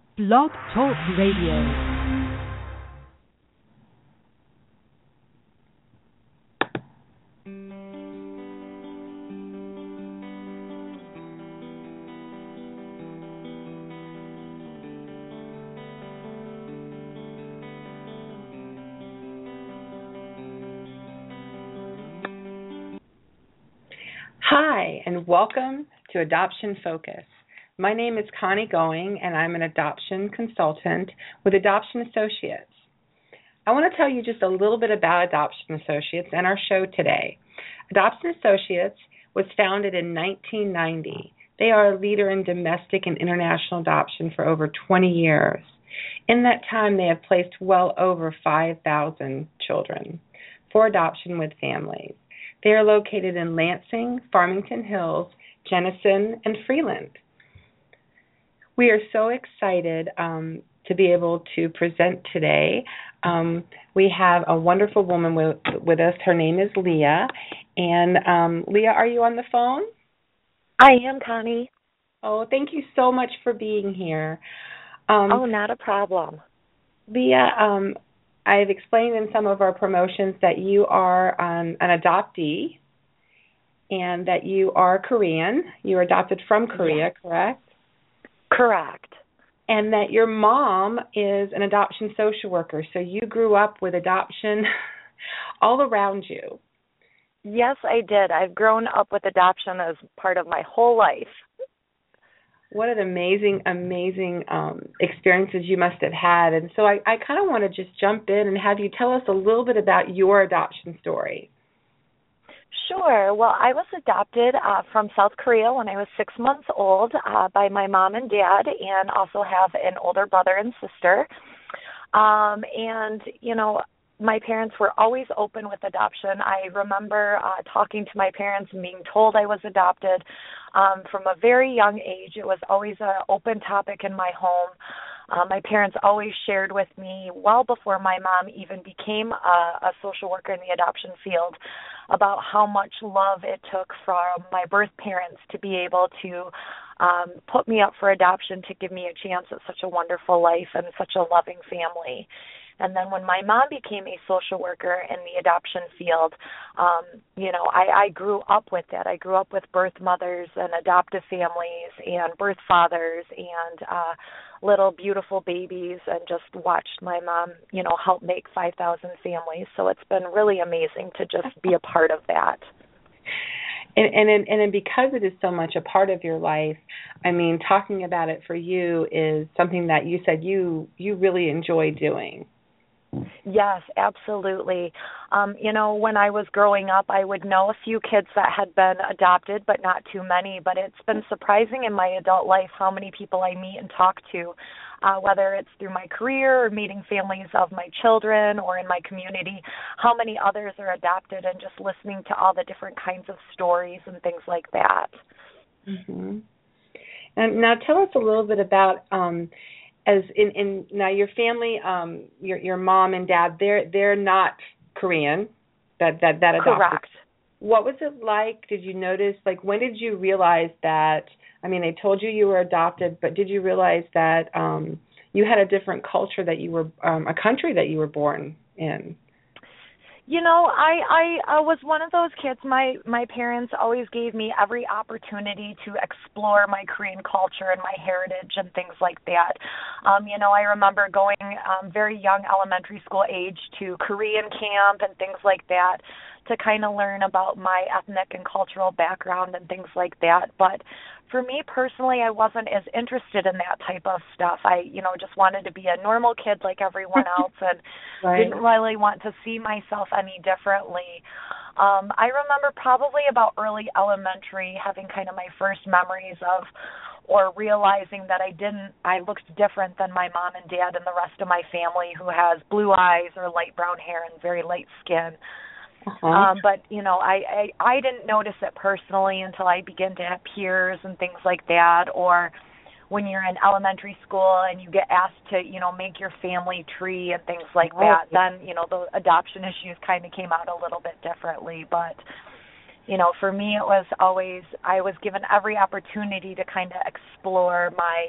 Blog Talk Radio. Hi, and welcome to Adoption Focus. My name is Connie Going, and I'm an adoption consultant with Adoption Associates. I want to tell you just a little bit about Adoption Associates and our show today. Adoption Associates was founded in 1990. They are a leader in domestic and international adoption for over 20 years. In that time, they have placed well over 5,000 children for adoption with families. They are located in Lansing, Farmington Hills, Jenison, and Freeland. We are so excited to be able to present today. We have a wonderful woman with us. Her name is Leah. And Leah, are you on the phone? I am, Connie. Oh, thank you so much for being here. Not a problem. Leah, I've explained in some of our promotions that you are an adoptee and that you are Korean. You were adopted from Korea, yes. Correct? Correct. And that your mom is an adoption social worker, so you grew up with adoption all around you. Yes, I did. I've grown up with adoption as part of my whole life. What an amazing experiences you must have had. And so I kind of want to just jump in and have you tell us a little bit about your adoption story. Sure. Well, I was adopted from South Korea when I was 6 months old by my mom and dad, and also have an older brother and sister. My parents were always open with adoption. I remember talking to my parents and being told I was adopted from a very young age. It was always an open topic in my home. My parents always shared with me, well before my mom even became a social worker in the adoption field, about how much love it took from my birth parents to be able to put me up for adoption, to give me a chance at such a wonderful life and such a loving family. And then when my mom became a social worker in the adoption field, I grew up with that. I grew up with birth mothers and adoptive families and birth fathers and little beautiful babies, and just watched my mom, help make 5,000 families. So it's been really amazing to just be a part of that. And because it is so much a part of your life, I mean, talking about it for you is something that you said you really enjoy doing. Yes, absolutely. When I was growing up, I would know a few kids that had been adopted, but not too many. But it's been surprising in my adult life how many people I meet and talk to, whether it's through my career or meeting families of my children or in my community, how many others are adopted, and just listening to all the different kinds of stories and things like that. Mm-hmm. And now tell us a little bit about now your family, your mom and dad, they're not Korean, that adopted. Correct. What was it like? Did you notice, when did you realize that, they told you were adopted, but did you realize that you had a different culture, that you were, a country that you were born in? I was one of those kids. My parents always gave me every opportunity to explore my Korean culture and my heritage and things like that. I remember going very young, elementary school age, to Korean camp and things like that, to kind of learn about my ethnic and cultural background and things like that. But for me personally, I wasn't as interested in that type of stuff. I, just wanted to be a normal kid like everyone else, and right. Didn't really want to see myself any differently. I remember probably about early elementary having kind of my first memories of, or realizing that I looked different than my mom and dad and the rest of my family, who has blue eyes or light brown hair and very light skin. Uh-huh. But, I didn't notice it personally until I began to have peers and things like that, or when you're in elementary school and you get asked to, make your family tree and things like that, then, the adoption issues kind of came out a little bit differently. But, for me, it was always, I was given every opportunity to kind of explore my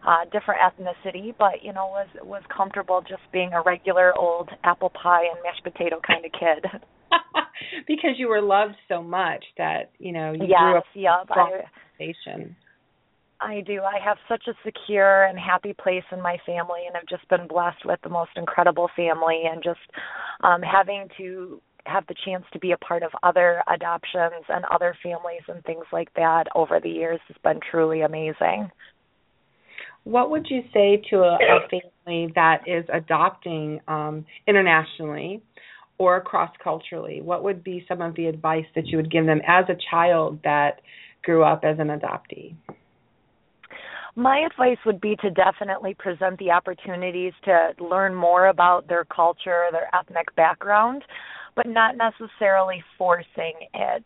different ethnicity, but was comfortable just being a regular old apple pie and mashed potato kind of kid. Because you were loved so much that you grew up in Yep. a strong foundation. I do. I have such a secure and happy place in my family, and I've just been blessed with the most incredible family, and just having to have the chance to be a part of other adoptions and other families and things like that over the years has been truly amazing. What would you say to a family that is adopting internationally or cross-culturally? What would be some of the advice that you would give them as a child that grew up as an adoptee? My advice would be to definitely present the opportunities to learn more about their culture, their ethnic background, but not necessarily forcing it.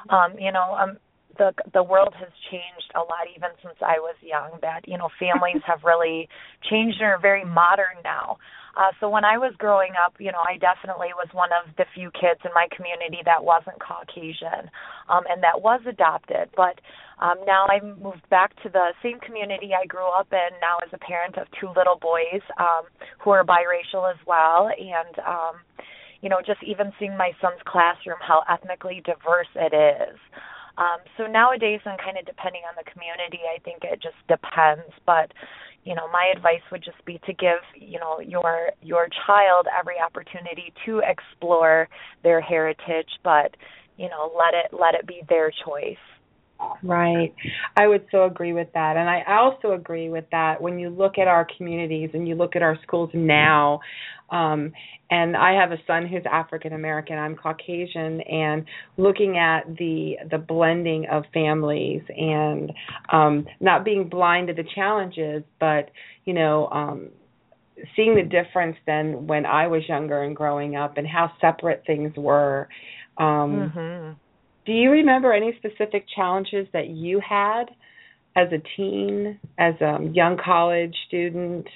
The world has changed a lot even since I was young, that, families have really changed and are very modern now. So when I was growing up, I definitely was one of the few kids in my community that wasn't Caucasian and that was adopted. But now I moved back to the same community I grew up in now as a parent of two little boys who are biracial as well. And, just even seeing my son's classroom, how ethnically diverse it is. So nowadays, and kind of depending on the community, I think it just depends. But, my advice would just be to give, your child every opportunity to explore their heritage, but, let it be their choice. Right. I would so agree with that. And I also agree with that when you look at our communities and you look at our schools now, and I have a son who's African American, I'm Caucasian, and looking at the blending of families and not being blind to the challenges, but, seeing the difference then when I was younger and growing up and how separate things were. Do you remember any specific challenges that you had as a teen, as a young college student?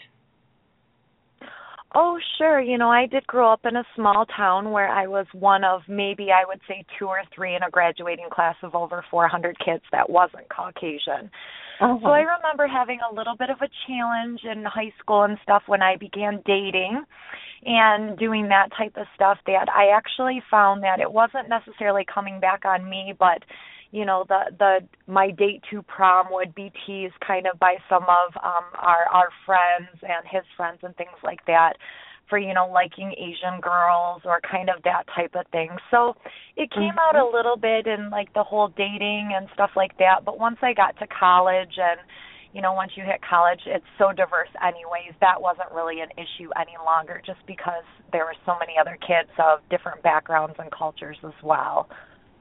Oh, sure. I did grow up in a small town where I was one of maybe I would say 2 or 3 in a graduating class of over 400 kids that wasn't Caucasian. So I remember having a little bit of a challenge in high school and stuff when I began dating and doing that type of stuff, that I actually found that it wasn't necessarily coming back on me, but my date to prom would be teased kind of by some of our friends and his friends and things like that for, liking Asian girls or kind of that type of thing. So it came out a little bit in like the whole dating and stuff like that. But once I got to college and, once you hit college, it's so diverse anyways, that wasn't really an issue any longer just because there were so many other kids of different backgrounds and cultures as well.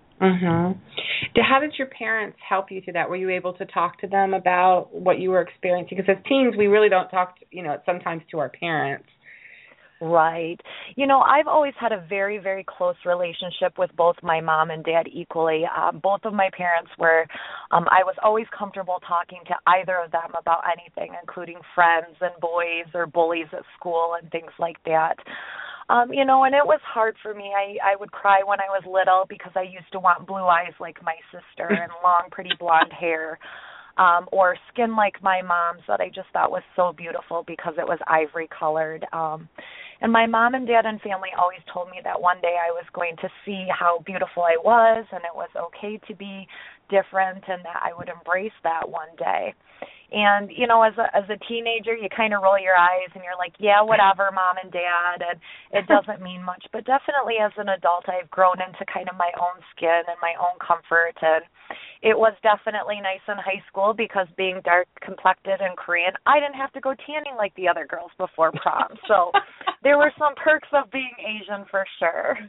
How did your parents help you through that? Were you able to talk to them about what you were experiencing? Because as teens, we really don't talk, sometimes to our parents. Right. I've always had a very, very close relationship with both my mom and dad equally. Both of my parents were, I was always comfortable talking to either of them about anything, including friends and boys or bullies at school and things like that. And it was hard for me. I would cry when I was little because I used to want blue eyes like my sister and long, pretty blonde hair. Or skin like my mom's that I just thought was so beautiful because it was ivory colored. And my mom and dad and family always told me that one day I was going to see how beautiful I was and it was okay to be different and that I would embrace that one day. And, as a teenager, you kind of roll your eyes and you're like, yeah, whatever, mom and dad, and it doesn't mean much. But definitely as an adult, I've grown into kind of my own skin and my own comfort. And it was definitely nice in high school because being dark-complected and Korean, I didn't have to go tanning like the other girls before prom. So there were some perks of being Asian for sure.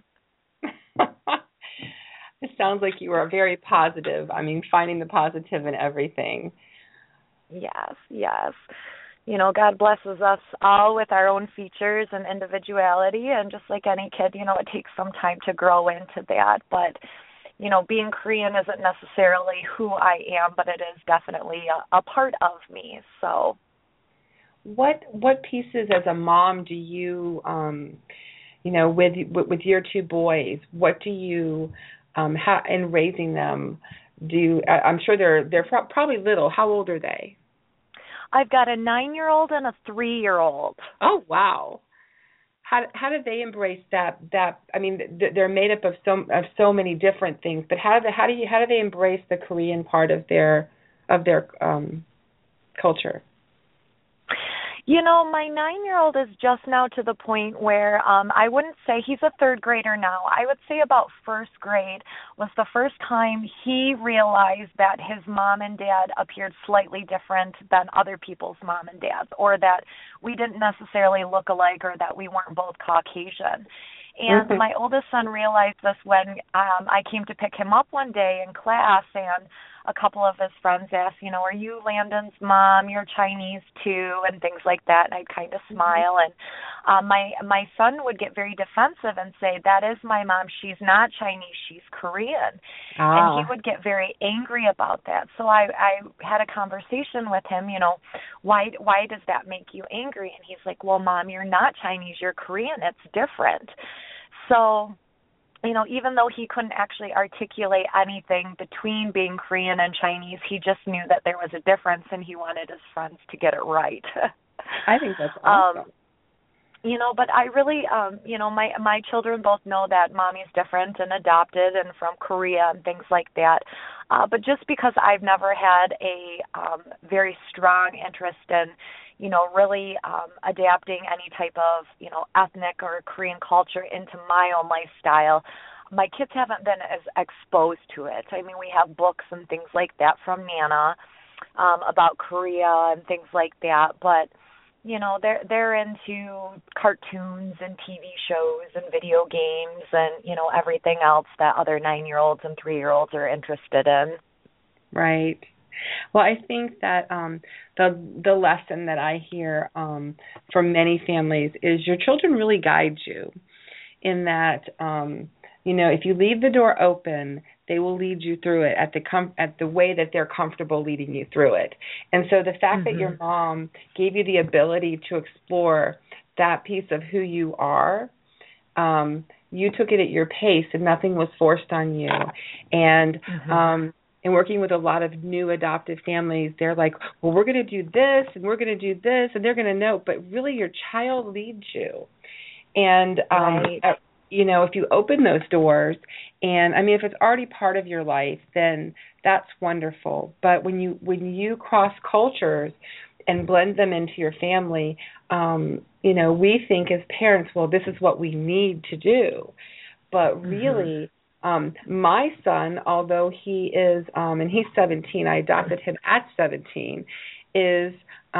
It sounds like you were very positive. Finding the positive in everything. Yes. God blesses us all with our own features and individuality, and just like any kid, it takes some time to grow into that. But, being Korean isn't necessarily who I am, but it is definitely a part of me. So, what pieces as a mom do you, with your 2 boys, what do you, in raising them? I'm sure they're probably little. How old are they? I've got a 9-year-old and a 3-year-old. Oh, wow. How do they embrace that? I mean, they're made up of so many different things. But how do they embrace the Korean part of their culture? You know, my 9-year-old is just now to the point where I wouldn't say he's a third grader now. I would say about first grade was the first time he realized that his mom and dad appeared slightly different than other people's mom and dads, or that we didn't necessarily look alike, or that we weren't both Caucasian. And my oldest son realized this when I came to pick him up one day in class, and a couple of his friends asked, you know, are you Landon's mom? You're Chinese too, and things like that. And I'd kind of smile. And my son would get very defensive and say, that is my mom. She's not Chinese. She's Korean. And he would get very angry about that. So I had a conversation with him, you know, why does that make you angry? And he's like, well, Mom, you're not Chinese. You're Korean. It's different. So, you know, even though he couldn't actually articulate anything between being Korean and Chinese, he just knew that there was a difference, and he wanted his friends to get it right. I think that's awesome. You know, but I really, you know, my children both know that Mommy's different and adopted and from Korea and things like that. But just because I've never had a very strong interest in, you know, really adapting any type of, you know, ethnic or Korean culture into my own lifestyle, my kids haven't been as exposed to it. I mean, we have books and things like that from Nana about Korea and things like that, but you know, they're into cartoons and TV shows and video games and, you know, everything else that other 9-year-olds and 3-year-olds are interested in. Right. Well, I think that the lesson that I hear from many families is your children really guide you in that, you know, if you leave the door open, they will lead you through it at the way that they're comfortable leading you through it. And so the fact that your mom gave you the ability to explore that piece of who you are, you took it at your pace and nothing was forced on you. And and working with a lot of new adoptive families, they're like, well, we're going to do this and we're going to do this, and they're going to know. But really your child leads you. And you know, if you open those doors, and I mean, if it's already part of your life, then that's wonderful. But when you cross cultures and blend them into your family, you know, we think as parents, well, this is what we need to do. But really, my son, although he is, and he's 17, I adopted him at 17, is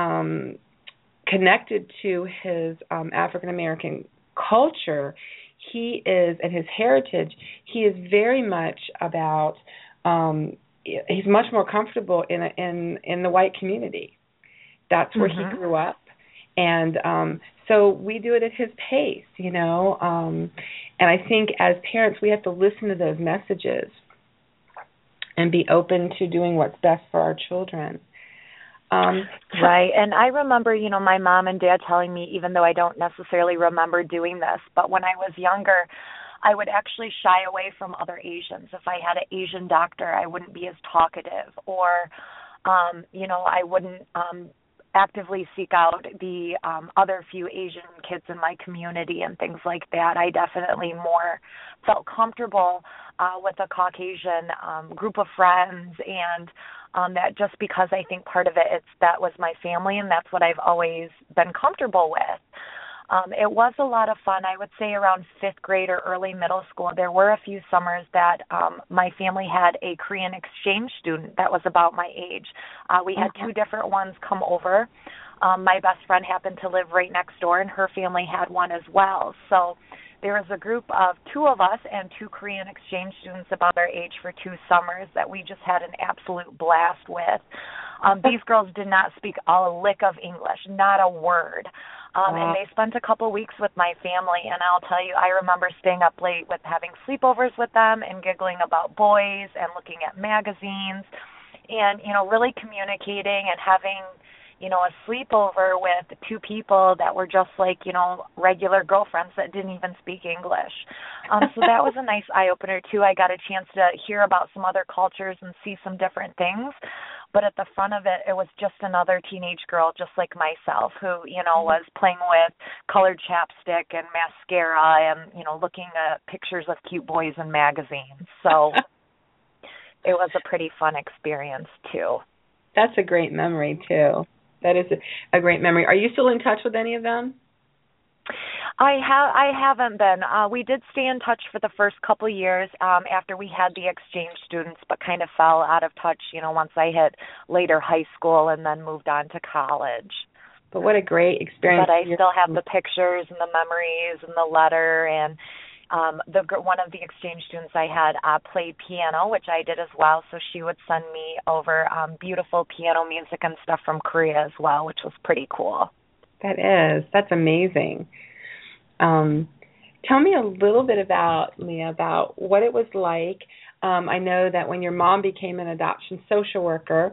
connected to his African American culture. He is, and his heritage, he is very much about, he's much more comfortable in the white community. That's where he grew up. And so we do it at his pace, you know. And I think as parents, we have to listen to those messages and be open to doing what's best for our children. Right. And I remember, you know, my mom and dad telling me, even though I don't necessarily remember doing this, but when I was younger, I would actually shy away from other Asians. If I had an Asian doctor, I wouldn't be as talkative, or, you know, I wouldn't actively seek out the other few Asian kids in my community and things like that. I definitely more felt comfortable with a Caucasian group of friends, and that just because I think part of it, that was my family, and that's what I've always been comfortable with. It was a lot of fun. I would say around 5th grade or early middle school, there were a few summers that my family had a Korean exchange student that was about my age. We had 2 different ones come over. My best friend happened to live right next door, and her family had one as well. So there was a group of 2 of us and 2 Korean exchange students about our age for 2 summers that we just had an absolute blast with. These girls did not speak a lick of English, not a word. And they spent a couple weeks with my family, and I'll tell you, I remember staying up late with having sleepovers with them and giggling about boys and looking at magazines and, you know, really communicating and having, you know, a sleepover with 2 people that were just like, you know, regular girlfriends that didn't even speak English. So that was a nice eye-opener, too. I got a chance to hear about some other cultures and see some different things, But at the front of it, it was just another teenage girl just like myself who, was playing with colored chapstick and mascara and, looking at pictures of cute boys in magazines. So it was a pretty fun experience, too. That's a great memory, too. That is a great memory. Are you still in touch with any of them? I haven't been. We did stay in touch for the first couple years after we had the exchange students, but kind of fell out of touch, once I hit later high school and then moved on to college. But what a great experience. But I still have the pictures and the memories and the letter. And one of the exchange students I had played piano, which I did as well, so she would send me over beautiful piano music and stuff from Korea as well, which was pretty cool. That's amazing. Tell me a little bit about, Leah, about what it was like. I know that when your mom became an adoption social worker,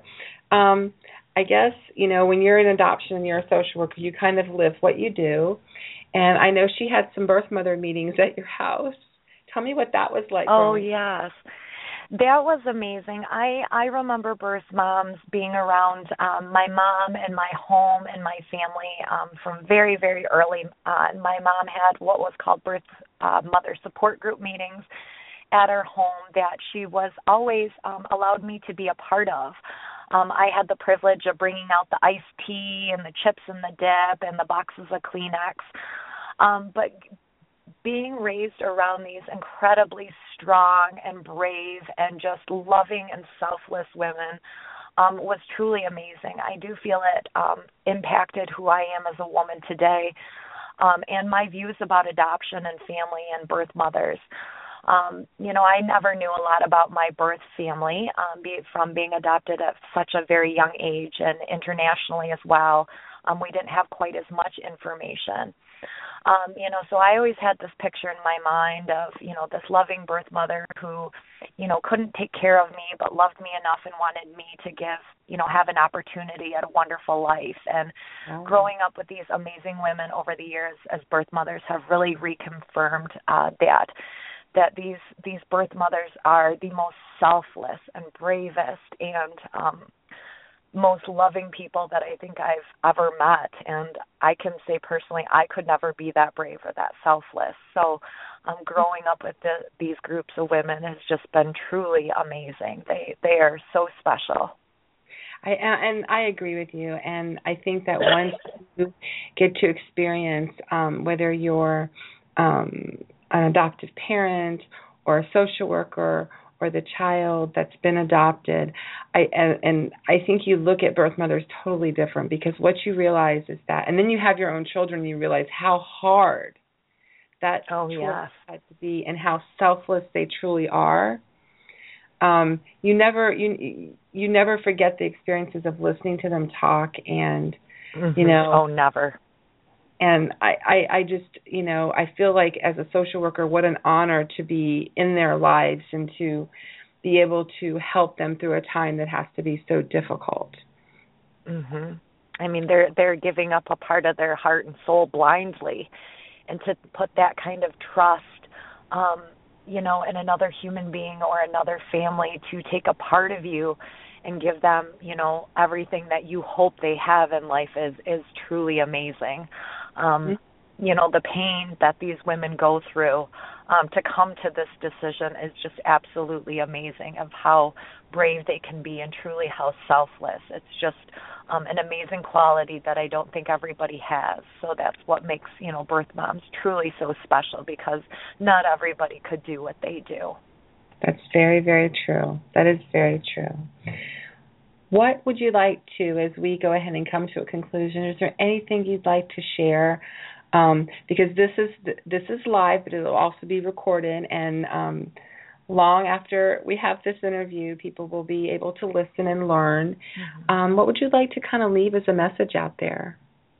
I guess, when you're in adoption and you're a social worker, you kind of live what you do. And I know she had some birth mother meetings at your house. Tell me what that was like. Oh, yes. That was amazing. I remember birth moms being around my mom and my home and my family from very, very early on. My mom had what was called birth mother support group meetings at her home that she was always allowed me to be a part of. I had the privilege of bringing out the iced tea and the chips and the dip and the boxes of Kleenex. But being raised around these incredibly strong and brave and just loving and selfless women was truly amazing. I do feel it impacted who I am as a woman today and my views about adoption and family and birth mothers. I never knew a lot about my birth family from being adopted at such a very young age and internationally as well. We didn't have quite as much information. So I always had this picture in my mind of, this loving birth mother who, couldn't take care of me but loved me enough and wanted me to have an opportunity at a wonderful life. And growing up with these amazing women over the years as birth mothers have really reconfirmed that these birth mothers are the most selfless and bravest and most loving people that I think I've ever met. And I can say personally, I could never be that brave or that selfless. So growing up with these groups of women has just been truly amazing. They are so special. I agree with you. And I think that once you get to experience, whether you're an adoptive parent or a social worker or the child that's been adopted, I think you look at birth mothers totally different, because what you realize is that, and then you have your own children, and you realize how hard that had to be and how selfless they truly are. You never forget the experiences of listening to them talk, and Oh, never. And I just, I feel like as a social worker, what an honor to be in their lives and to be able to help them through a time that has to be so difficult. Mhm. I mean, they're giving up a part of their heart and soul blindly, and to put that kind of trust, in another human being or another family to take a part of you and give them, everything that you hope they have in life is truly amazing. The pain that these women go through to come to this decision is just absolutely amazing, of how brave they can be and truly how selfless. It's just an amazing quality that I don't think everybody has. So that's what makes, birth moms truly so special, because not everybody could do what they do. That's very, very true. That is very true. What would you like to, as we go ahead and come to a conclusion, is there anything you'd like to share? Because this is live, but it will also be recorded, and long after we have this interview, people will be able to listen and learn. Mm-hmm. What would you like to kind of leave as a message out there?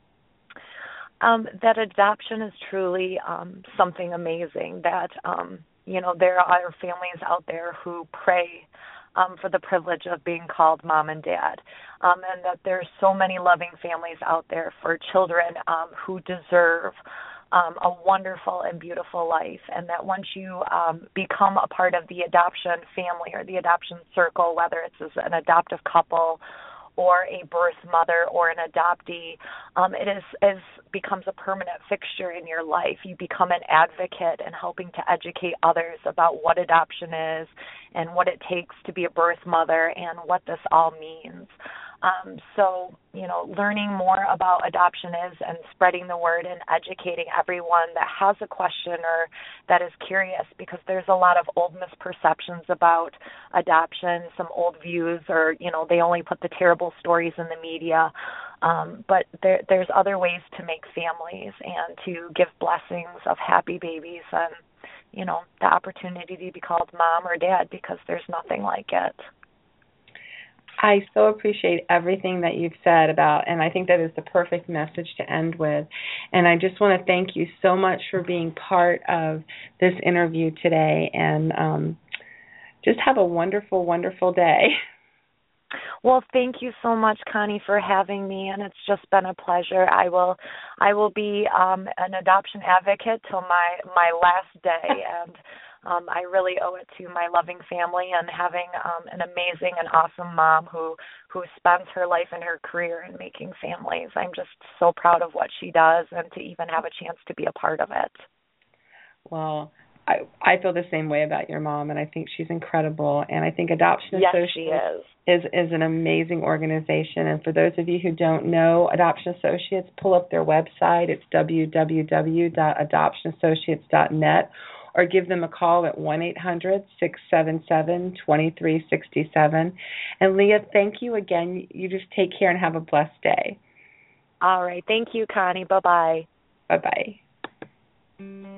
That adoption is truly something amazing, that, there are families out there who pray for the privilege of being called mom and dad, and that there's so many loving families out there for children who deserve a wonderful and beautiful life, and that once you become a part of the adoption family or the adoption circle, whether it's as an adoptive couple or a birth mother or an adoptee, it becomes a permanent fixture in your life. You become an advocate in helping to educate others about what adoption is and what it takes to be a birth mother and what this all means. So, learning more about adoption is and spreading the word and educating everyone that has a question or that is curious, because there's a lot of old misperceptions about adoption, some old views, or, they only put the terrible stories in the media. But there's other ways to make families and to give blessings of happy babies and, the opportunity to be called mom or dad, because there's nothing like it. I so appreciate everything that you've said about, and I think that is the perfect message to end with. And I just want to thank you so much for being part of this interview today, and just have a wonderful, wonderful day. Well, thank you so much, Connie, for having me, and it's just been a pleasure. I will be an adoption advocate till my last day, and I really owe it to my loving family and having an amazing and awesome mom who spends her life and her career in making families. I'm just so proud of what she does and to even have a chance to be a part of it. Well, I feel the same way about your mom, and I think she's incredible. And I think Adoption Associates is an amazing organization. And for those of you who don't know Adoption Associates, pull up their website. It's www.adoptionassociates.net. Or give them a call at 1-800-677-2367. And Leah, thank you again. You just take care and have a blessed day. All right. Thank you, Connie. Bye-bye. Bye-bye.